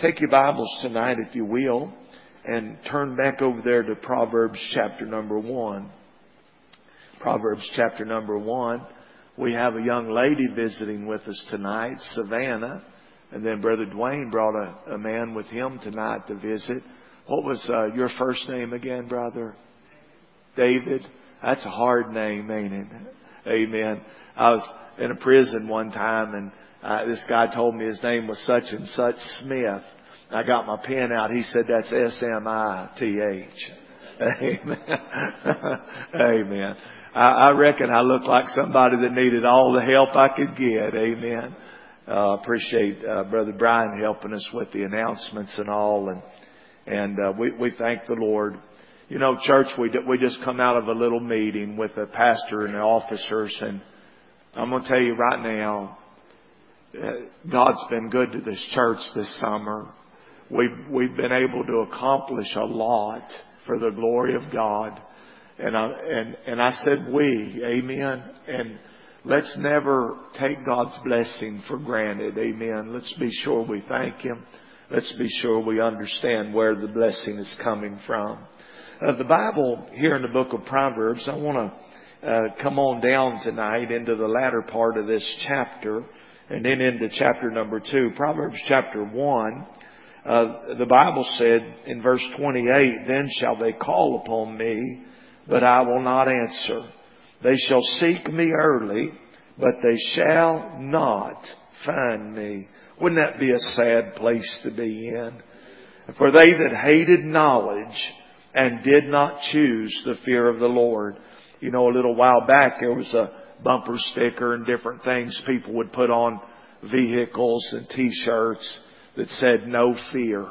Take your Bibles tonight, if you will, and turn back over there to Proverbs chapter number 1. Proverbs chapter number 1. We have a young lady visiting with us tonight, Savannah. And then Brother Dwayne brought a man with him tonight to visit. What was your first name again, brother? David. That's a hard name, ain't it? Amen. I was in a prison one time, and this guy told me his name was such and such Smith. I got my pen out. He said, that's S-M-I-T-H. Amen. Amen. I reckon I look like somebody that needed all the help I could get. Amen. Appreciate Brother Brian helping us with the announcements and all. And we thank the Lord. You know, church, we just come out of a little meeting with the pastor and the officers. And I'm going to tell you right now, God's been good to this church this summer. We've been able to accomplish a lot for the glory of God. And I said we, amen. And let's never take God's blessing for granted, amen. Let's be sure we thank Him. Let's be sure we understand where the blessing is coming from. The Bible here in the book of Proverbs, I want to come on down tonight into the latter part of this chapter and then into chapter number 2. Proverbs chapter 1. The Bible said in verse 28, then shall they call upon me, but I will not answer. They shall seek me early, but they shall not find me. Wouldn't that be a sad place to be in? For they that hated knowledge and did not choose the fear of the Lord. You know, a little while back there was a bumper sticker and different things people would put on vehicles and T-shirts that said, no fear.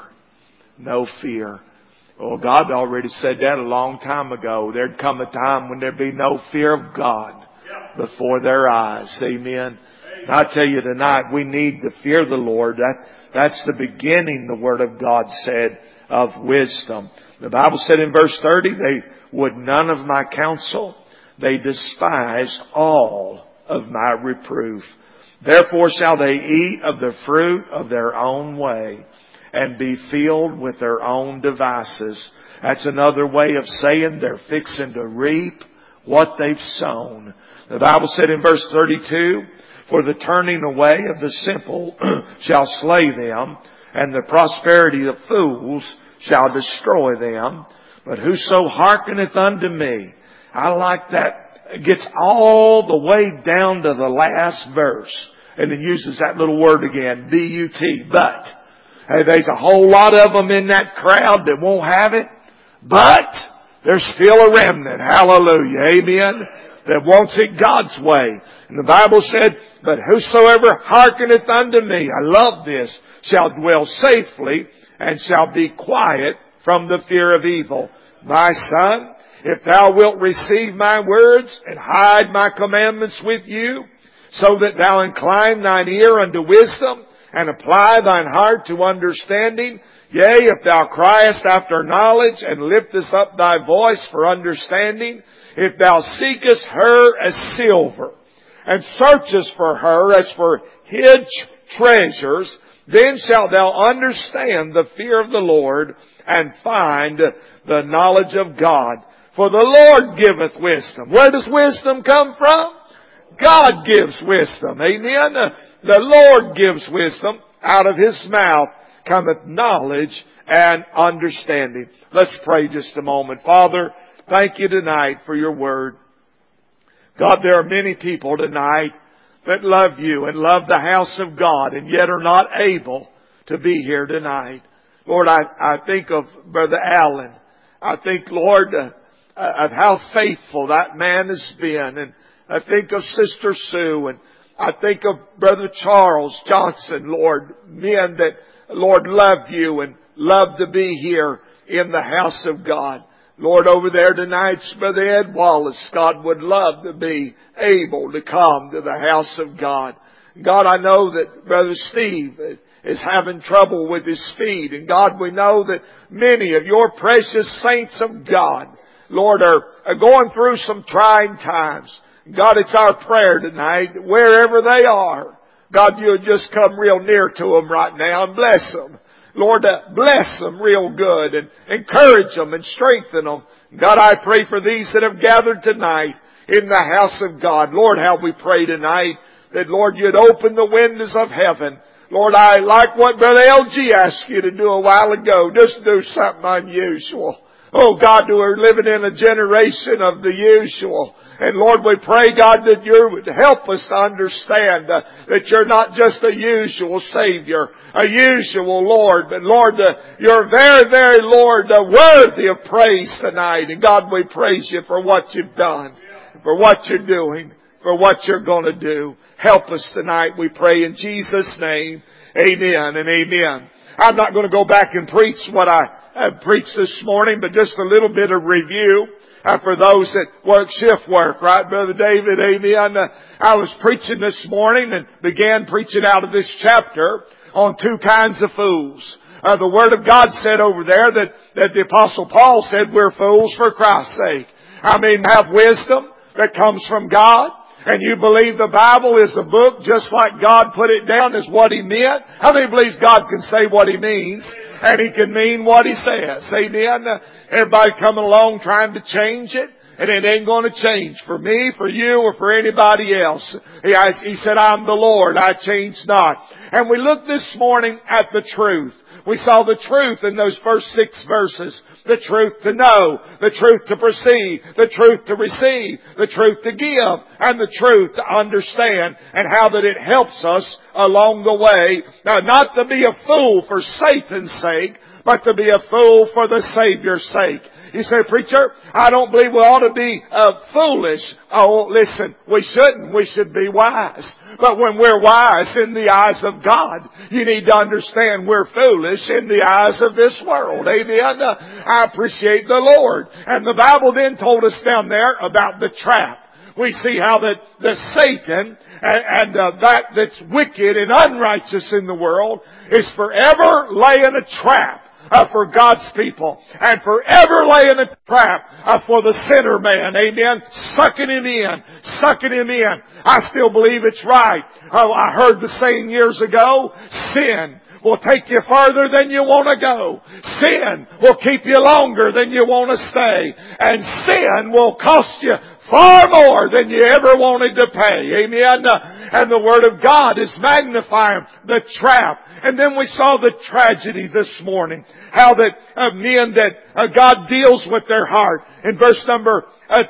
No fear. Well, God already said that a long time ago. There'd come a time when there'd be no fear of God before their eyes. Amen. And I tell you tonight, we need to fear the Lord. That's the beginning, the Word of God said, of wisdom. The Bible said in verse 30, they would none of my counsel. They despised all of my reproof. Therefore shall they eat of the fruit of their own way and be filled with their own devices. That's another way of saying they're fixing to reap what they've sown. The Bible said in verse 32, for the turning away of the simple shall slay them, and the prosperity of fools shall destroy them. But whoso hearkeneth unto me, I like that. It gets all the way down to the last verse. And it uses that little word again, B-U-T, but. Hey, there's a whole lot of them in that crowd that won't have it. But there's still a remnant. Hallelujah. Amen. That wants it God's way. And the Bible said, but whosoever hearkeneth unto me, I love this, shall dwell safely and shall be quiet from the fear of evil. My son, if thou wilt receive my words and hide my commandments with you, so that thou incline thine ear unto wisdom and apply thine heart to understanding, yea, if thou criest after knowledge and liftest up thy voice for understanding, if thou seekest her as silver and searchest for her as for hid treasures, then shalt thou understand the fear of the Lord and find the knowledge of God. For the Lord giveth wisdom. Where does wisdom come from? God gives wisdom. Amen. The Lord gives wisdom. Out of His mouth cometh knowledge and understanding. Let's pray just a moment. Father, thank you tonight for your word. God, there are many people tonight that love you and love the house of God and yet are not able to be here tonight. Lord, I think of Brother Allen. I think, Lord, of how faithful that man has been. And I think of Sister Sue, and I think of Brother Charles Johnson, Lord, men that, Lord, love you and love to be here in the house of God. Lord, over there tonight, Brother Ed Wallace, God would love to be able to come to the house of God. God, I know that Brother Steve is having trouble with his feet. And God, we know that many of your precious saints of God, Lord, are going through some trying times. God, it's our prayer tonight, wherever they are, God, you'll just come real near to them right now and bless them. Lord, bless them real good and encourage them and strengthen them. God, I pray for these that have gathered tonight in the house of God. Lord, how we pray tonight that, Lord, you'd open the windows of heaven. Lord, I like what Brother LG asked you to do a while ago. Just do something unusual. Oh God, we're living in a generation of the usual. And Lord, we pray, God, that you would help us to understand that you're not just a usual Savior, a usual Lord, but Lord, you're very, very, Lord, worthy of praise tonight. And God, we praise you for what you've done, for what you're doing, for what you're going to do. Help us tonight, we pray in Jesus' name. Amen and amen. I'm not going to go back and preach what I preached this morning, but just a little bit of review. For those that work shift work, right, Brother David? Amen. I was preaching this morning and began preaching out of this chapter on two kinds of fools. The Word of God said over there that the Apostle Paul said we're fools for Christ's sake. I mean, have wisdom that comes from God. And you believe the Bible is a book just like God put it down is what He meant? How many believes God can say what He means? And He can mean what He says. Amen. Everybody coming along trying to change it. And it ain't going to change for me, for you, or for anybody else. He said, I'm the Lord. I change not. And we looked this morning at the truth. We saw the truth in those first 6 verses. The truth to know, the truth to perceive, the truth to receive, the truth to give, and the truth to understand, and how that it helps us along the way. Now, not to be a fool for Satan's sake, but to be a fool for the Savior's sake. You say, preacher, I don't believe we ought to be foolish. Oh, listen, we shouldn't. We should be wise. But when we're wise in the eyes of God, you need to understand we're foolish in the eyes of this world. Amen. I appreciate the Lord. And the Bible then told us down there about the trap. We see how that the Satan and that's wicked and unrighteous in the world is forever laying a trap for God's people, and forever laying a trap for the sinner man. Amen. Sucking him in. I still believe it's right. I heard the saying years ago, sin will take you farther than you want to go. Sin will keep you longer than you want to stay. And sin will cost you far more than you ever wanted to pay. Amen. And the Word of God is magnifying the trap. And then we saw the tragedy this morning. How that men that God deals with their heart. In verse number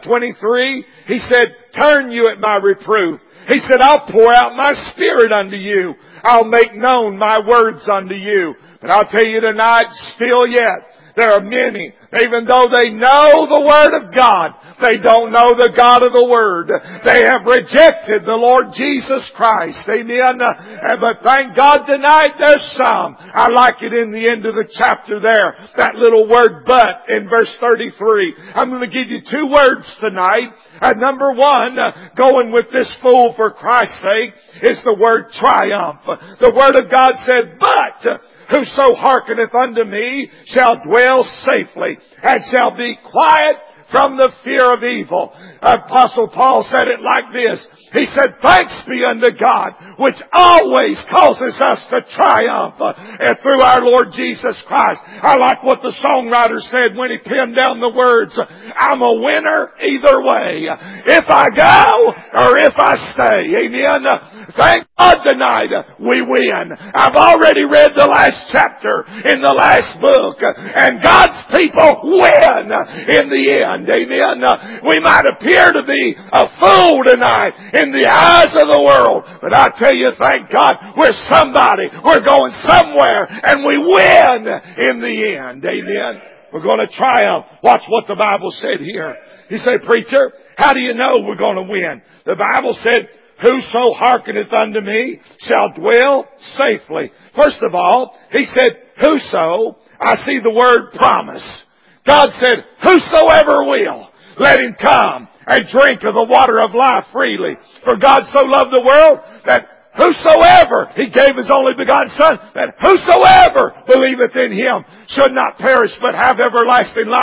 23, He said, turn you at my reproof. He said, I'll pour out my Spirit unto you. I'll make known my words unto you. But I'll tell you tonight, still yet, there are many, even though they know the Word of God, they don't know the God of the Word. They have rejected the Lord Jesus Christ. Amen. But thank God tonight there's some. I like it in the end of the chapter there. That little word but in verse 33. I'm going to give you 2 words tonight. Number 1, going with this fool for Christ's sake, is the word triumph. The Word of God said, but whoso hearkeneth unto me shall dwell safely, and shall be quiet from the fear of evil. Apostle Paul said it like this. He said, thanks be unto God, which always causes us to triumph through our Lord Jesus Christ. I like what the songwriter said when he penned down the words, I'm a winner either way, if I go or if I stay. Amen. Thank God tonight we win. I've already read the last chapter in the last book, and God's people win in the end. Amen. We might appear to be a fool tonight in the eyes of the world, but I tell you, thank God, we're somebody. We're going somewhere, and we win in the end. Amen. We're going to triumph. Watch what the Bible said here. You say, preacher, how do you know we're going to win? The Bible said, whoso hearkeneth unto me shall dwell safely. First of all, He said, whoso. I see the word promise. God said, whosoever will, let him come and drink of the water of life freely. For God so loved the world that whosoever, He gave His only begotten Son, that whosoever believeth in Him should not perish but have everlasting life.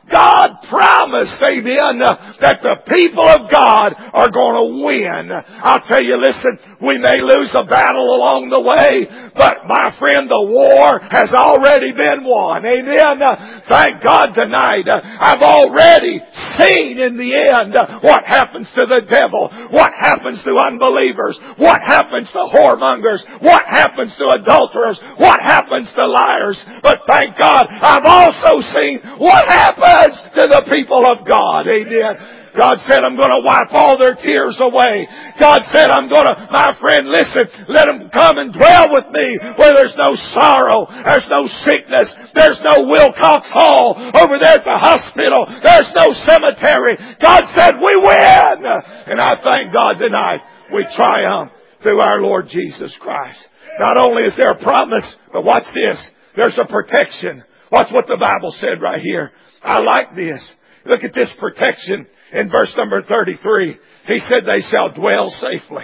God promised, amen, that the people of God are going to win. I'll tell you, listen, we may lose a battle along the way, but my friend, the war has already been won. Amen. Thank God tonight. I've already seen in the end what happens to the devil, what happens to unbelievers, what happens to whoremongers, what happens to adulterers, what happens to liars. But thank God, I've also seen what happens to the people of God. Amen. God said, I'm going to wipe all their tears away. God said, I'm going to, my friend, listen, let them come and dwell with me where there's no sorrow, there's no sickness, there's no Wilcox Hall over there at the hospital, there's no cemetery. God said, we win. And I thank God tonight we triumph through our Lord Jesus Christ. Not only is there a promise, but watch this, there's a protection. Watch what the Bible said right here. I like this. Look at this protection in verse number 33. He said they shall dwell safely.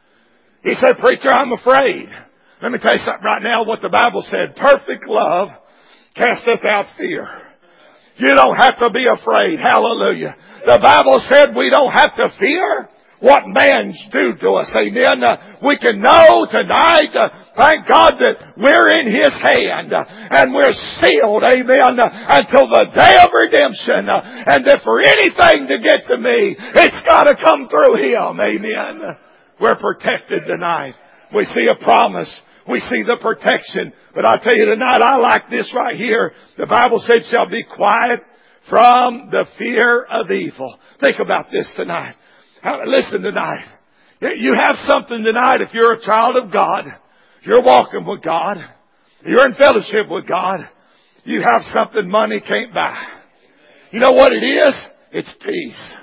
He said, preacher, I'm afraid. Let me tell you something right now, what the Bible said. Perfect love casteth out fear. You don't have to be afraid. Hallelujah. The Bible said we don't have to fear what man's do to us. Amen. We can know tonight, thank God, that we're in His hand and we're sealed. Amen. Until the day of redemption. And that for anything to get to me, it's got to come through Him. Amen. We're protected tonight. We see a promise. We see the protection. But I tell you tonight, I like this right here. The Bible said, shall be quiet from the fear of evil. Think about this tonight. Listen tonight. You have something tonight if you're a child of God. You're walking with God. You're in fellowship with God. You have something money can't buy. You know what it is? It's peace.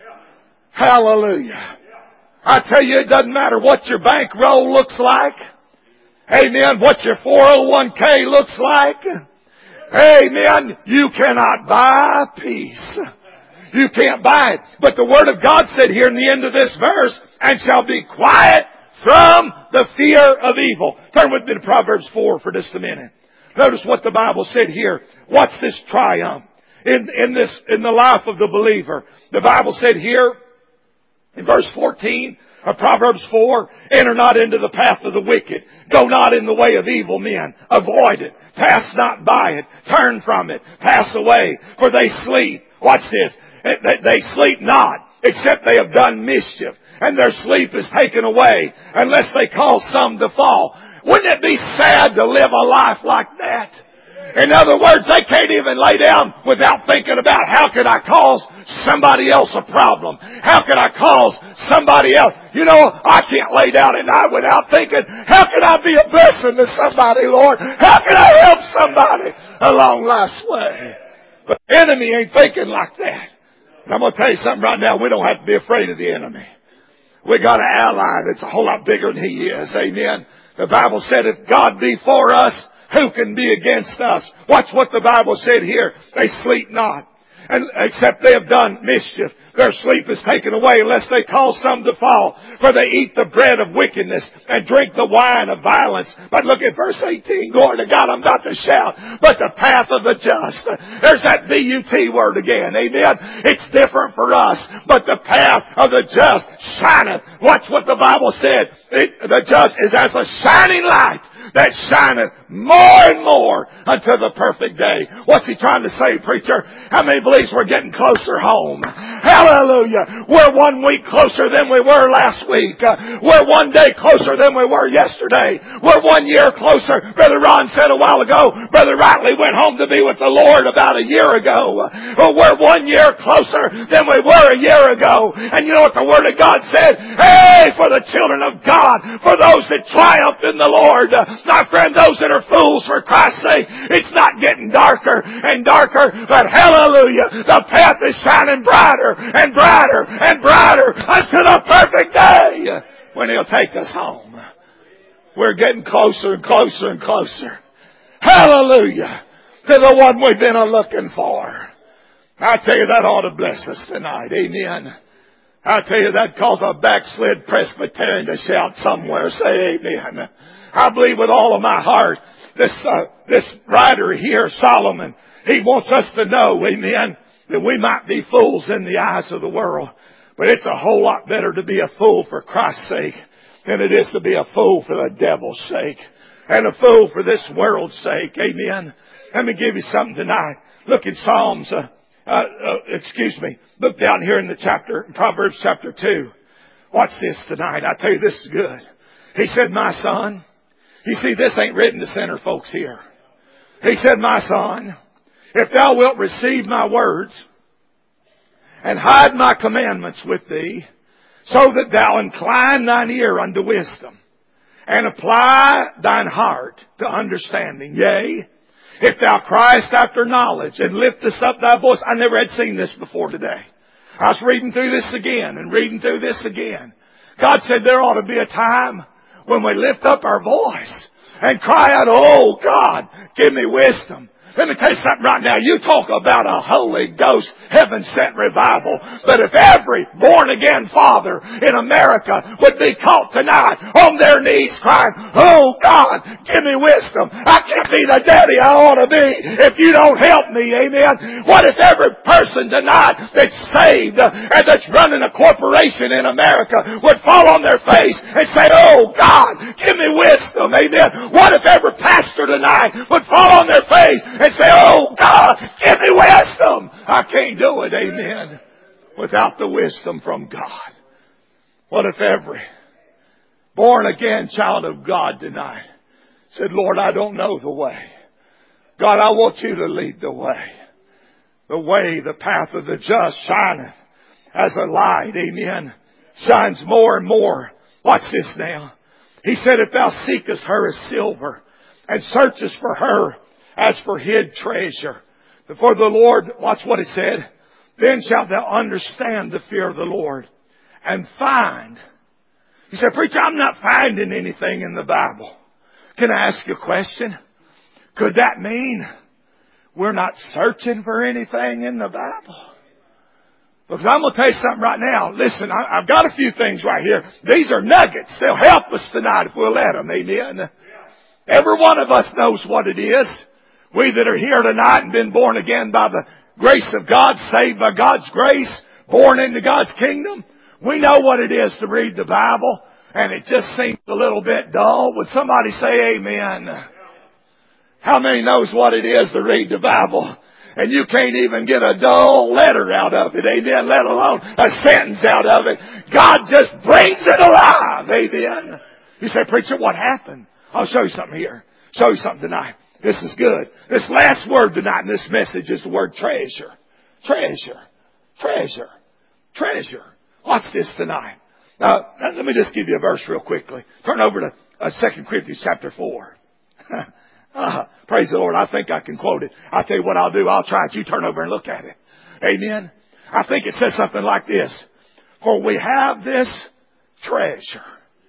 Hallelujah. I tell you, it doesn't matter what your bankroll looks like. Amen. What your 401k looks like. Amen. You cannot buy peace. You can't buy it. But the Word of God said here in the end of this verse, and shall be quiet from the fear of evil. Turn with me to Proverbs 4 for just a minute. Notice what the Bible said here. What's this triumph in the life of the believer? The Bible said here in verse 14 of Proverbs 4, enter not into the path of the wicked. Go not in the way of evil men. Avoid it. Pass not by it. Turn from it. Pass away. For they sleep. Watch this. They sleep not, except they have done mischief, and their sleep is taken away, unless they cause some to fall. Wouldn't it be sad to live a life like that? In other words, they can't even lay down without thinking about how could I cause somebody else a problem? How could I cause somebody else? You know, I can't lay down at night without thinking, how can I be a blessing to somebody, Lord? How can I help somebody along life's way? But the enemy ain't thinking like that. And I'm going to tell you something right now. We don't have to be afraid of the enemy. We got an ally that's a whole lot bigger than he is. Amen. The Bible said if God be for us, who can be against us? Watch what the Bible said here. They sleep not, and except they have done mischief. Their sleep is taken away unless they cause some to fall. For they eat the bread of wickedness and drink the wine of violence. But look at verse 18. Glory to God, I'm about to shout. But the path of the just. There's that B-U-T word again. Amen. It's different for us. But the path of the just shineth. Watch what the Bible said. The just is as a shining light that shineth more and more unto the perfect day. What's he trying to say, preacher? How many believes we're getting closer home? Hallelujah. We're 1 week closer than we were last week. We're 1 day closer than we were yesterday. We're 1 year closer. Brother Ron said a while ago, Brother Riley went home to be with the Lord about a year ago. We're 1 year closer than we were a year ago. And you know what the Word of God said? Hey, for the children of God, for those that triumph in the Lord, my friend, those that are fools for Christ's sake, it's not getting darker and darker, but hallelujah, the path is shining brighter and brighter and brighter unto the perfect day when He'll take us home. We're getting closer and closer and closer. Hallelujah, to the one we've been looking for. I tell you, that ought to bless us tonight. Amen. I tell you, that cause a backslid Presbyterian to shout somewhere. Say amen. I believe with all of my heart, this writer here, Solomon, he wants us to know, amen, that we might be fools in the eyes of the world. But it's a whole lot better to be a fool for Christ's sake than it is to be a fool for the devil's sake and a fool for this world's sake. Amen. Let me give you something tonight. Look at Psalms, look down here in the chapter, Proverbs chapter 2. Watch this tonight. I tell you, this is good. He said, my son, you see, this ain't written to sinner folks here. He said, my son, if thou wilt receive my words and hide my commandments with thee, so that thou incline thine ear unto wisdom and apply thine heart to understanding. Yea, if thou criest after knowledge and liftest up thy voice. I never had seen this before today. I was reading through this again and reading through this again. God said there ought to be a time when we lift up our voice and cry out, oh God, give me wisdom. Let me tell you something right now. You talk about a Holy Ghost, heaven-sent revival. But if every born-again father in America would be caught tonight on their knees crying, oh God, give me wisdom. I can't be the daddy I ought to be if you don't help me. Amen. What if every person tonight that's saved and that's running a corporation in America would fall on their face and say, oh God, give me wisdom. Amen. What if every pastor tonight would fall on their face and say, oh God, give me wisdom. I can't do it, amen, without the wisdom from God. What if every born again child of God tonight said, Lord, I don't know the way. God, I want you to lead the way. The way, the path of the just shineth as a light, amen, shines more and more. Watch this now. He said, if thou seekest her as silver and searchest for her as for hid treasure. Before the Lord, watch what it said, then shalt thou understand the fear of the Lord and find. You say, preacher, I'm not finding anything in the Bible. Can I ask you a question? Could that mean we're not searching for anything in the Bible? Because I'm going to tell you something right now. Listen, I've got a few things right here. These are nuggets. They'll help us tonight if we'll let them. Amen. Every one of us knows what it is. We that are here tonight and been born again by the grace of God, saved by God's grace, born into God's kingdom, we know what it is to read the Bible, and it just seems a little bit dull. Would somebody say amen? How many knows what it is to read the Bible? And you can't even get a dull letter out of it, amen, let alone a sentence out of it. God just brings it alive, amen. You say, preacher, what happened? I'll show you something here. Show you something tonight. This is good. This last word tonight in this message is the word treasure. Treasure. Treasure. Treasure. Watch this tonight. Now, let me just give you a verse real quickly. Turn over to 2 Corinthians chapter 4. Praise the Lord. I think I can quote it. I'll tell you what I'll do. I'll try it. You turn over and look at it. Amen. I think it says something like this. For we have this treasure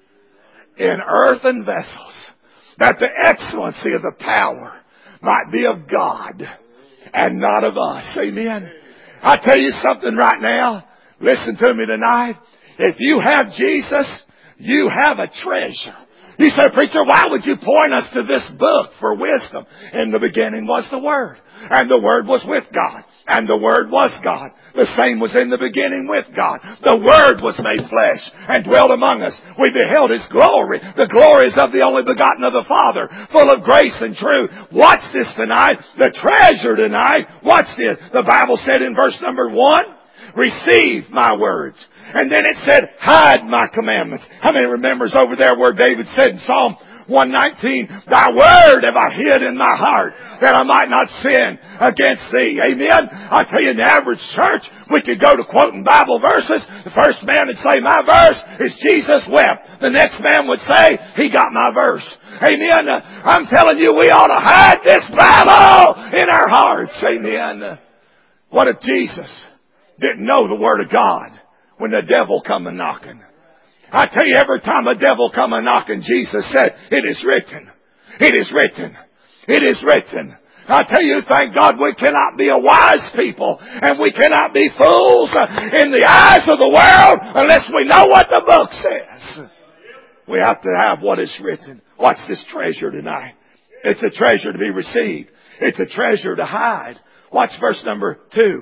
in earthen vessels, that the excellency of the power might be of God and not of us. Amen. I tell you something right now. Listen to me tonight. If you have Jesus, you have a treasure. You say, preacher, why would you point us to this book for wisdom? In the beginning was the Word, and the Word was with God, and the Word was God. The same was in the beginning with God. The Word was made flesh and dwelt among us. We beheld His glory. The glory is of the only begotten of the Father, full of grace and truth. Watch this tonight. The treasure tonight. Watch this. The Bible said in verse number 1, receive my words. And then it said, hide my commandments. How many remembers over there where David said in Psalm 119, thy word have I hid in my heart that I might not sin against thee. Amen. I tell you, in the average church, we could go to quoting Bible verses. The first man would say, my verse is Jesus wept. The next man would say, he got my verse. Amen. I'm telling you, we ought to hide this Bible in our hearts. Amen. What if Jesus didn't know the Word of God when the devil come a knocking? I tell you, every time a devil come a knocking, Jesus said, it is written. It is written. It is written. I tell you, thank God we cannot be a wise people and we cannot be fools in the eyes of the world unless we know what the book says. We have to have what is written. Watch this treasure tonight. It's a treasure to be received. It's a treasure to hide. Watch verse number 2.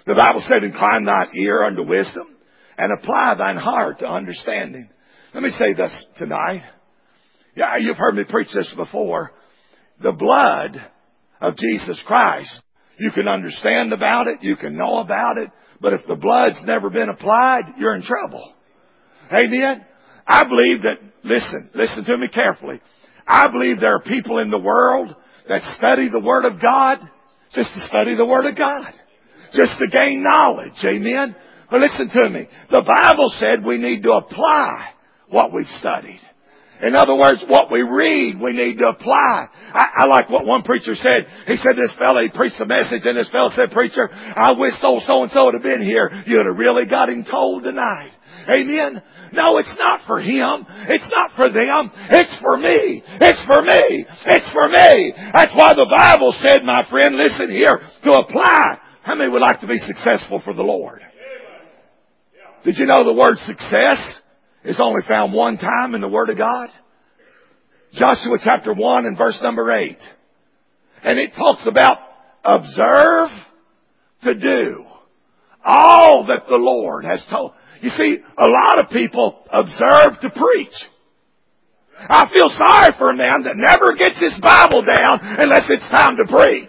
The Bible said, incline thine ear unto wisdom and apply thine heart to understanding. Let me say this tonight. Yeah, you've heard me preach this before. The blood of Jesus Christ, you can understand about it, you can know about it, but if the blood's never been applied, you're in trouble. Amen? I believe that, listen to me carefully. I believe there are people in the world that study the Word of God just to study the Word of God. Just to gain knowledge. Amen? But listen to me. The Bible said we need to apply what we've studied. In other words, what we read, we need to apply. I like what one preacher said. He said this fella, he preached a message, and this fella said, preacher, I wish old so-and-so would have been here. You'd have really got him told tonight. Amen? No, it's not for him. It's not for them. It's for me. It's for me. It's for me. That's why the Bible said, my friend, listen here, to apply. How many would like to be successful for the Lord? Did you know the word success is only found one time in the Word of God? Joshua chapter 1 and verse number 8. And it talks about observe to do all that the Lord has told. You see, a lot of people observe to preach. I feel sorry for a man that never gets his Bible down unless it's time to preach.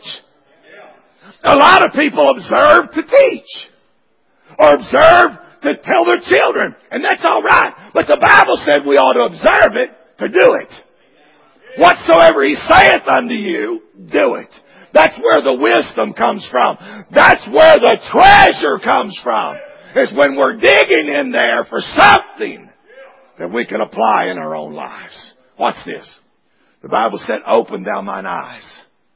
A lot of people observe to teach or observe to tell their children, and that's all right. But the Bible said we ought to observe it to do it. Whatsoever He saith unto you, do it. That's where the wisdom comes from. That's where the treasure comes from. Is when we're digging in there for something that we can apply in our own lives. Watch this. The Bible said, open thou mine eyes.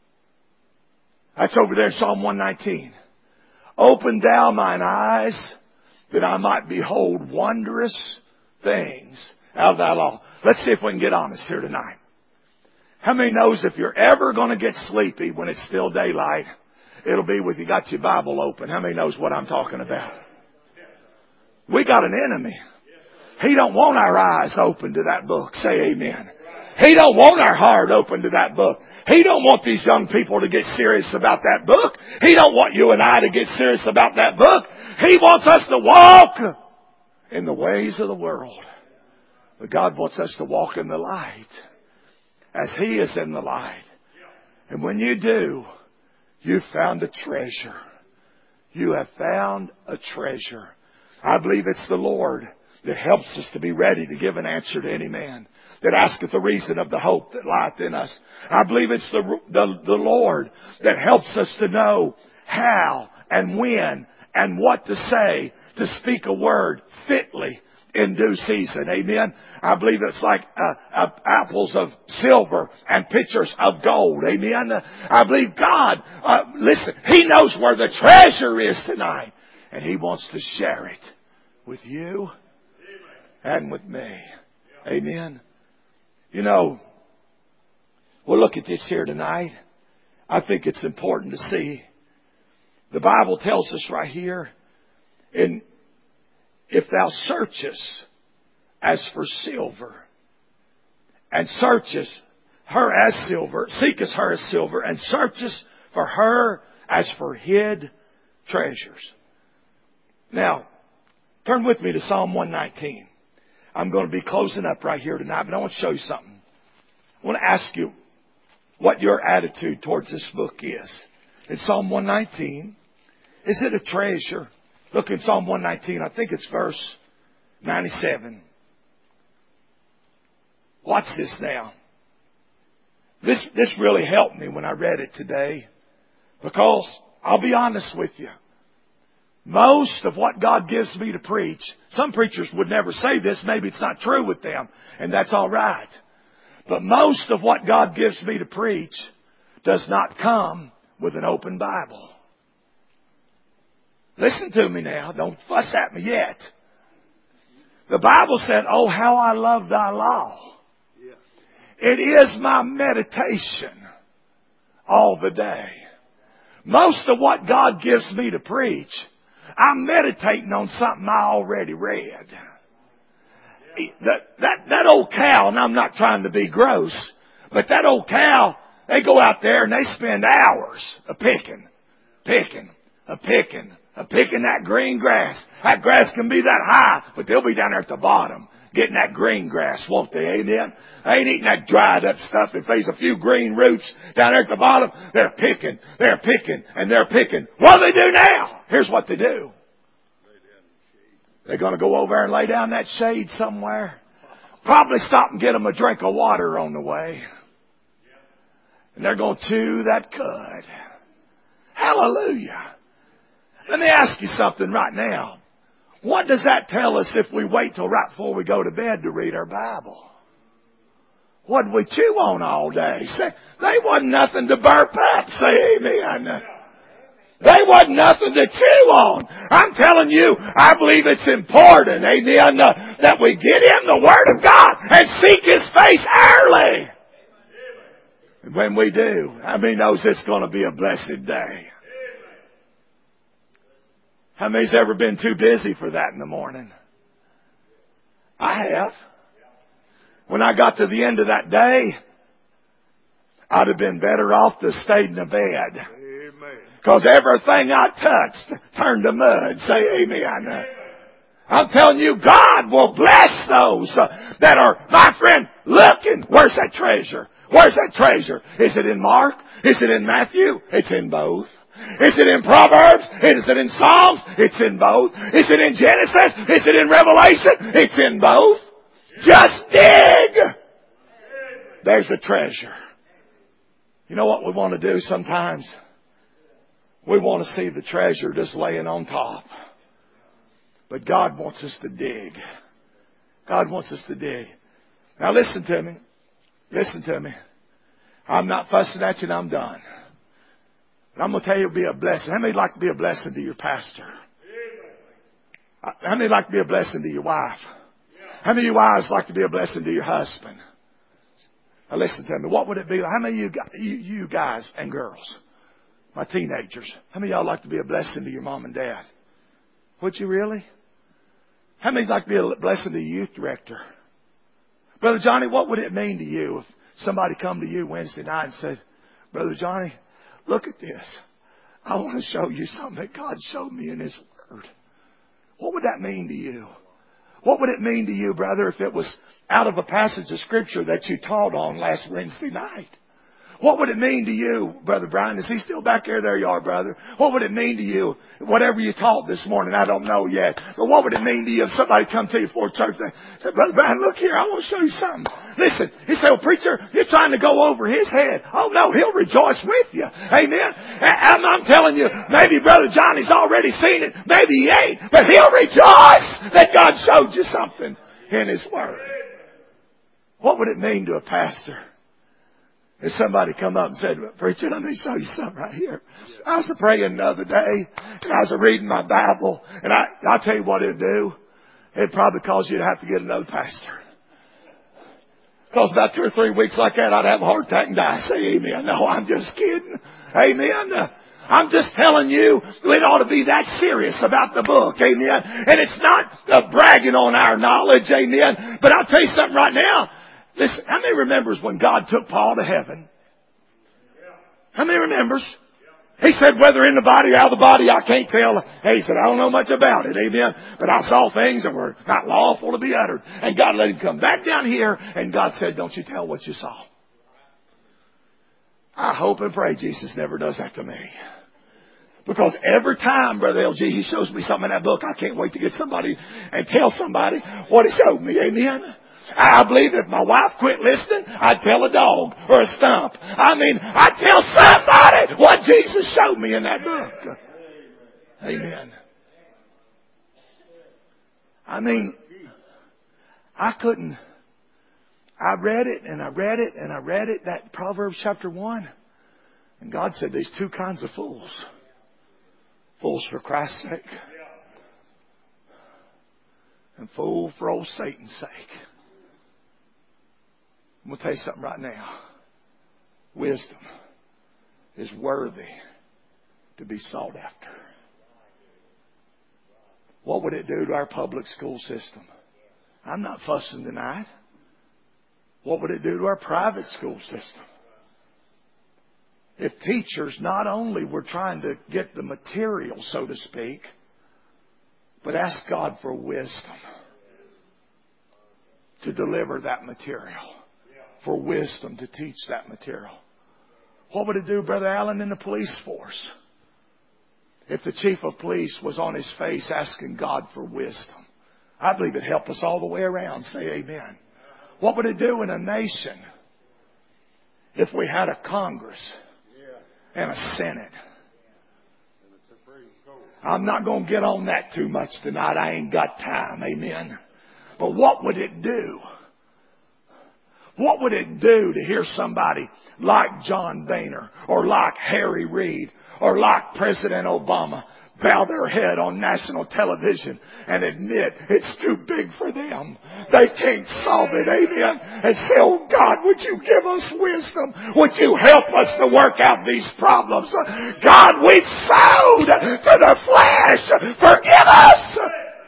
That's over there in Psalm 119. Open thou mine eyes that I might behold wondrous things out of thy law. Let's see if we can get honest here tonight. How many knows if you're ever going to get sleepy when it's still daylight, it'll be with you got your Bible open. How many knows what I'm talking about? We got an enemy. He don't want our eyes open to that book. Say amen. He don't want our heart open to that book. He don't want these young people to get serious about that book. He don't want you and I to get serious about that book. He wants us to walk in the ways of the world. But God wants us to walk in the light as He is in the light. And when you do, you've found a treasure. You have found a treasure. I believe it's the Lord that helps us to be ready to give an answer to any man that asketh the reason of the hope that lieth in us. I believe it's the Lord that helps us to know how and when and what to say to speak a word fitly in due season. Amen. I believe it's like apples of silver and pitchers of gold. Amen. I believe God, listen, He knows where the treasure is tonight. And He wants to share it with you and with me. Amen. You know, we'll look at this here tonight. I think it's important to see. The Bible tells us right here, if thou searchest as for silver, and searchest her as silver, seekest her as silver, and searchest for her as for hid treasures. Now, turn with me to Psalm 119. I'm going to be closing up right here tonight, but I want to show you something. I want to ask you what your attitude towards this book is. In Psalm 119, is it a treasure? Look in Psalm 119, I think it's verse 97. Watch this now. This really helped me when I read it today, because I'll be honest with you. Most of what God gives me to preach, some preachers would never say this, maybe it's not true with them, and that's all right. But most of what God gives me to preach does not come with an open Bible. Listen to me now. Don't fuss at me yet. The Bible said, oh, how I love thy law. It is my meditation all the day. Most of what God gives me to preach, I'm meditating on something I already read. That old cow, and I'm not trying to be gross, but that old cow, they go out there and they spend hours a picking. Picking that green grass. That grass can be that high, but they'll be down there at the bottom getting that green grass, won't they? Amen? They ain't eating that dried up stuff. If there's a few green roots down there at the bottom, they're picking, and they're picking. What do they do now? Here's what they do. They're going to go over there and lay down that shade somewhere. Probably stop and get them a drink of water on the way. And they're going to chew that cud. Hallelujah. Let me ask you something right now. What does that tell us if we wait till right before we go to bed to read our Bible? What did we chew on all day? Say, they wasn't nothing to burp up. Say amen. They wasn't nothing to chew on. I'm telling you, I believe it's important, amen, that we get in the Word of God and seek His face early. And when we do, how many knows it's going to be a blessed day? How many's ever been too busy for that in the morning? I have. When I got to the end of that day, I'd have been better off to stay in the bed. Because everything I touched turned to mud. Say amen. I'm telling you, God will bless those that are, my friend, looking. Where's that treasure? Where's that treasure? Is it in Mark? Is it in Matthew? It's in both. Is it in Proverbs? Is it in Psalms? It's in both. Is it in Genesis? Is it in Revelation? It's in both. Just dig. There's a treasure. You know what we want to do sometimes? We want to see the treasure just laying on top. But God wants us to dig. God wants us to dig. Now listen to me. Listen to me. I'm not fussing at you and I'm done. But I'm going to tell you it'll be a blessing. How many like to be a blessing to your pastor? How many like to be a blessing to your wife? How many of you wives like to be a blessing to your husband? Now listen to me. What would it be? How many of you guys and girls, my teenagers, how many of y'all like to be a blessing to your mom and dad? Would you really? How many like to be a blessing to your youth director? Brother Johnny, what would it mean to you if somebody come to you Wednesday night and said, Brother Johnny, look at this. I want to show you something that God showed me in His Word. What would that mean to you? What would it mean to you, brother, if it was out of a passage of Scripture that you taught on last Wednesday night? What would it mean to you, Brother Brian? Is he still back there? There you are, brother. What would it mean to you? Whatever you taught this morning, I don't know yet. But what would it mean to you if somebody come to you for church and said, Brother Brian, look here, I want to show you something. Listen, he said, well, preacher, you're trying to go over his head. Oh, no, he'll rejoice with you. Amen. I'm telling you, maybe Brother Johnny's already seen it. Maybe he ain't. But he'll rejoice that God showed you something in His Word. What would it mean to a pastor? If somebody come up and said, Preacher, let me show you something right here. I was praying the other day, and I was reading my Bible, and I'll tell you what it'd do. It'd probably cause you to have to get another pastor. Because about 2 or 3 weeks like that, I'd have a heart attack and die. Say amen. No, I'm just kidding. Amen. I'm just telling you, it ought to be that serious about the book. Amen. And it's not bragging on our knowledge. Amen. But I'll tell you something right now. Listen, how many remembers when God took Paul to heaven? How many remembers? He said, whether in the body or out of the body, I can't tell. He said, I don't know much about it. Amen. But I saw things that were not lawful to be uttered. And God let him come back down here. And God said, don't you tell what you saw. I hope and pray Jesus never does that to me. Because every time, Brother LG, he shows me something in that book, I can't wait to get somebody and tell somebody what he showed me. Amen. I believe if my wife quit listening, I'd tell a dog or a stump. I'd tell somebody what Jesus showed me in that book. Amen. I read it and I read it and I read it, that Proverbs chapter 1. And God said there's 2 kinds of fools. Fools for Christ's sake. And fool for old Satan's sake. I'm going to tell you something right now. Wisdom is worthy to be sought after. What would it do to our public school system? I'm not fussing tonight. What would it do to our private school system? if teachers not only were trying to get the material, so to speak, but ask God for wisdom to deliver that material, for wisdom to teach that material. What would it do, Brother Allen, in the police force if the chief of police was on his face asking God for wisdom? I believe it'd help us all the way around. Say amen. What would it do in a nation if we had a Congress and a Senate? I'm not going to get on that too much tonight. I ain't got time. Amen. But what would it do? What would it do to hear somebody like John Boehner or like Harry Reid or like President Obama bow their head on national television and admit it's too big for them? They can't solve it. Amen. And say, oh God, would you give us wisdom? Would you help us to work out these problems? God, we've sowed to the flesh. Forgive us.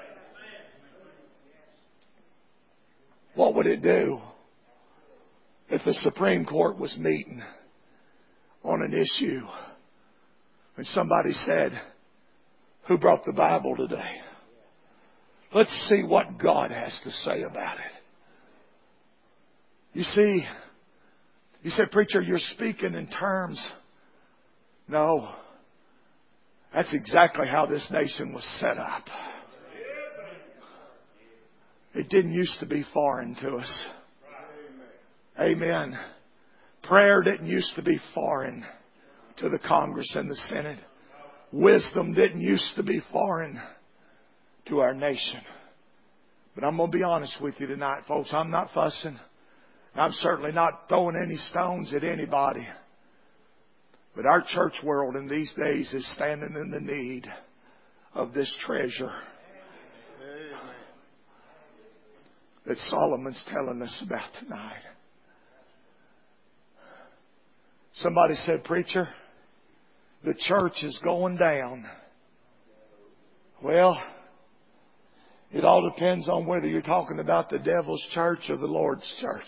What would it do if the Supreme Court was meeting on an issue and somebody said, who brought the Bible today? Let's see what God has to say about it. You see, you said, preacher, you're speaking in terms. No. That's exactly how this nation was set up. It didn't used to be foreign to us. Amen. Prayer didn't used to be foreign to the Congress and the Senate. Wisdom didn't used to be foreign to our nation. But I'm going to be honest with you tonight, folks. I'm not fussing. I'm certainly not throwing any stones at anybody. But our church world in these days is standing in the need of this treasure that Solomon's telling us about tonight. Somebody said, preacher, the church is going down. Well, it all depends on whether you're talking about the devil's church or the Lord's church.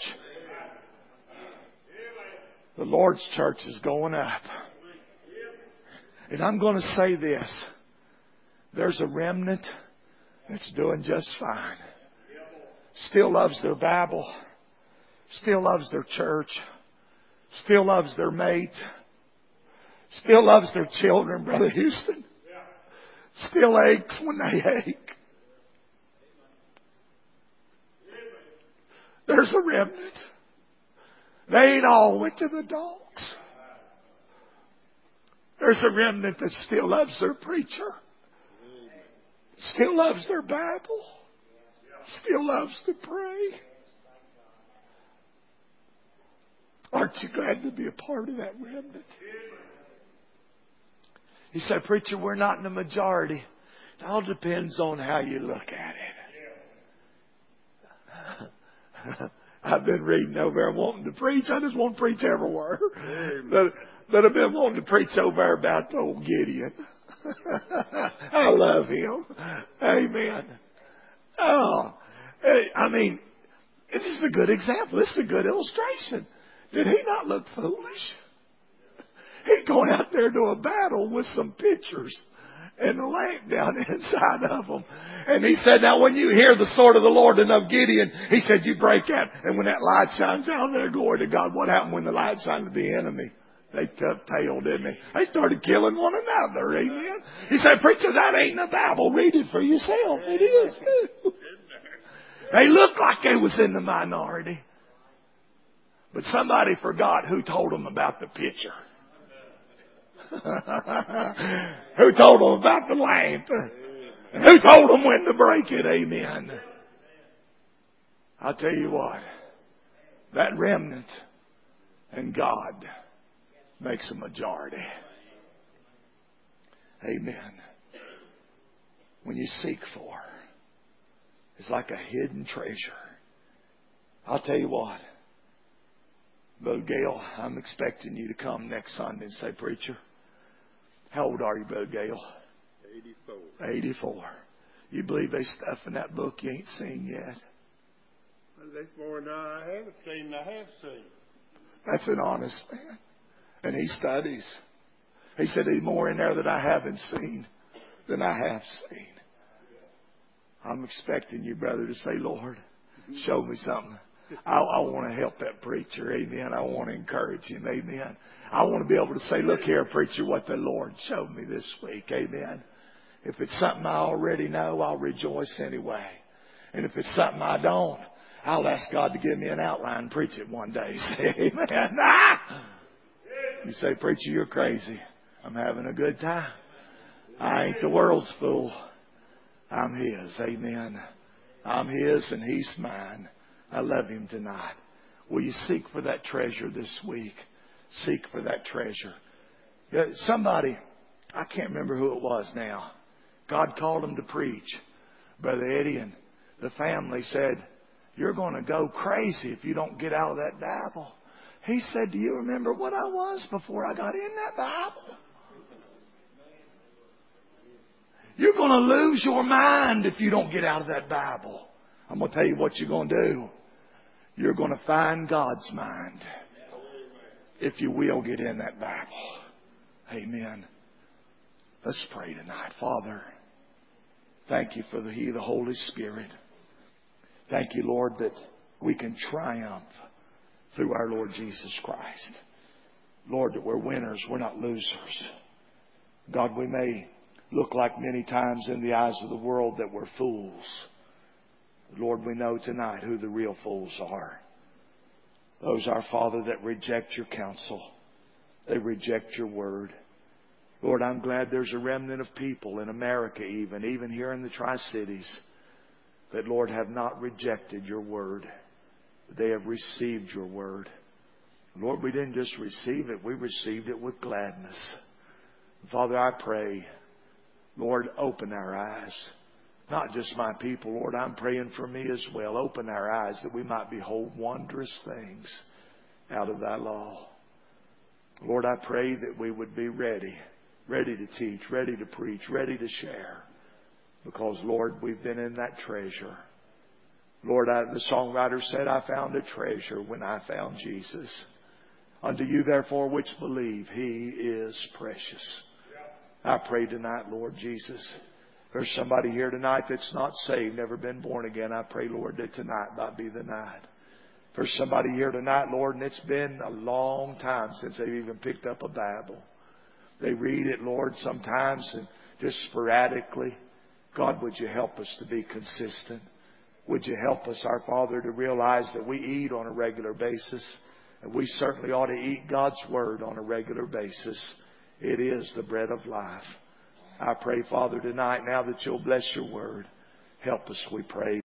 The Lord's church is going up. And I'm going to say this. There's a remnant that's doing just fine. Still loves their Bible. Still loves their church. Still loves their mate. Still loves their children, Brother Houston. Still aches when they ache. There's a remnant. They ain't all went to the dogs. There's a remnant that still loves their preacher. Still loves their Bible. Still loves to pray. Aren't you glad to be a part of that remnant? He said, preacher, we're not in the majority. It all depends on how you look at it. I've been reading over there wanting to preach. I just want to preach everywhere. But I've been wanting to preach over there about old Gideon. I love him. Amen. Oh, I mean, this is a good example. This is a good illustration. Did he not look foolish? He's going out there to a battle with some pitchers and a lamp down inside of them. And he said, now when you hear the sword of the Lord and of Gideon, he said, you break out. And when that light shines down there, glory to God, what happened when the light shined to the enemy? They took tail, didn't they? They started killing one another. Amen. He said, preacher, that ain't in the Bible. Read it for yourself. It is too. They looked like they was in the minority. But somebody forgot who told them about the pitcher. Who told them about the lamp? And who told them when to break it? Amen. I'll tell you what. That remnant and God makes a majority. Amen. When you seek for, it's like a hidden treasure. I'll tell you what. Brother Gale, I'm expecting you to come next Sunday and say, preacher, how old are you, Brother Gale? 84. 84. You believe they stuff in that book you ain't seen yet? Well, that's more than I haven't seen. I have seen. That's an honest man. And he studies. He said, there's more in there that I haven't seen than I have seen. I'm expecting you, brother, to say, Lord, show me something. I want to help that preacher. Amen. I want to encourage him. Amen. I want to be able to say, look here, preacher, what the Lord showed me this week. Amen. If it's something I already know, I'll rejoice anyway. And if it's something I don't, I'll ask God to give me an outline and preach it one day. Say, amen. You say, preacher, you're crazy. I'm having a good time. I ain't the world's fool. I'm His. Amen. I'm His and He's mine. I love Him tonight. Will you seek for that treasure this week? Seek for that treasure. Somebody, I can't remember who it was now. God called him to preach. Brother Eddie and the family said, you're going to go crazy if you don't get out of that Bible. He said, do you remember what I was before I got in that Bible? You're going to lose your mind if you don't get out of that Bible. I'm going to tell you what you're going to do. You're going to find God's mind if you will get in that Bible. Amen. Let's pray tonight. Father, thank you for the Holy Spirit. Thank you, Lord, that we can triumph through our Lord Jesus Christ. Lord, that we're winners, we're not losers. God, we may look like many times in the eyes of the world that we're fools. Lord, we know tonight who the real fools are. Those, our Father, that reject your counsel. They reject your word. Lord, I'm glad there's a remnant of people in America even here in the Tri-Cities, that, Lord, have not rejected your word. They have received your word. Lord, we didn't just receive it, we received it with gladness. Father, I pray, Lord, open our eyes. Not just my people, Lord, I'm praying for me as well. Open our eyes that we might behold wondrous things out of thy law. Lord, I pray that we would be ready to teach, ready to preach, ready to share. Because, Lord, we've been in that treasure. Lord, the songwriter said, I found a treasure when I found Jesus. Unto you, therefore, which believe, He is precious. I pray tonight, Lord Jesus, there's somebody here tonight that's not saved, never been born again. I pray, Lord, that tonight might be the night. There's somebody here tonight, Lord, and it's been a long time since they've even picked up a Bible. They read it, Lord, sometimes and just sporadically. God, would you help us to be consistent? Would you help us, our Father, to realize that we eat on a regular basis, and we certainly ought to eat God's Word on a regular basis. It is the bread of life. I pray, Father, tonight, now that you'll bless your Word, help us, we pray.